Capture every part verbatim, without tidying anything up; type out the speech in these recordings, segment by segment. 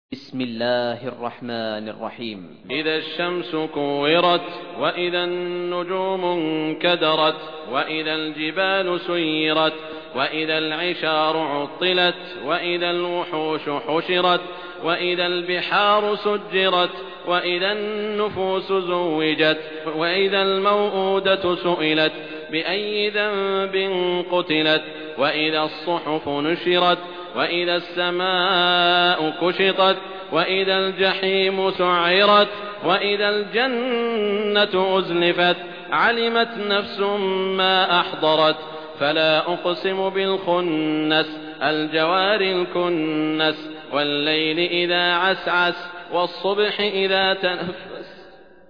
بسم الله الرحمن الرحيم. إذا الشمس كورت وإذا النجوم انكدرت وإذا الجبال سيرت وإذا العشار عطلت وإذا الوحوش حشرت وإذا البحار سجرت وإذا النفوس زوجت وإذا الموءودة سئلت بأي ذنب قتلت وإذا الصحف نشرت وإذا السماء كشطت وإذا الجحيم سعرت وإذا الجنة أزلفت علمت نفس ما أحضرت فلا أقسم بالخنس الجوار الكنس والليل إذا عسعس والصبح إذا تنفس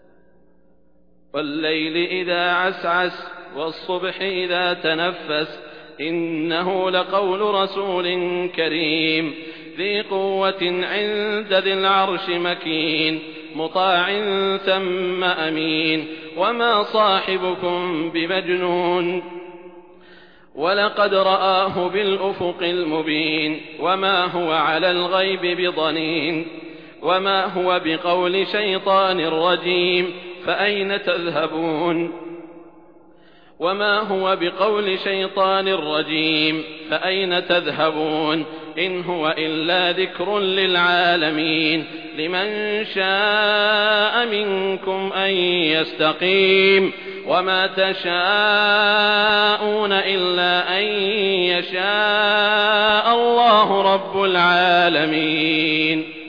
والليل إذا عسعس والصبح إذا تنفس إنه لقول رسول كريم ذي قوة عند ذي العرش مكين مطاع ثم أمين وما صاحبكم بمجنون ولقد رآه بالأفق المبين وما هو على الغيب بضنين وما هو بقول شيطان رجيم فأين تذهبون وما هو بقول شيطان رجيم فأين تذهبون إن هو إلا ذكر للعالمين لمن شاء منكم أن يستقيم وما تشاءون إلا أن يشاء الله رب العالمين.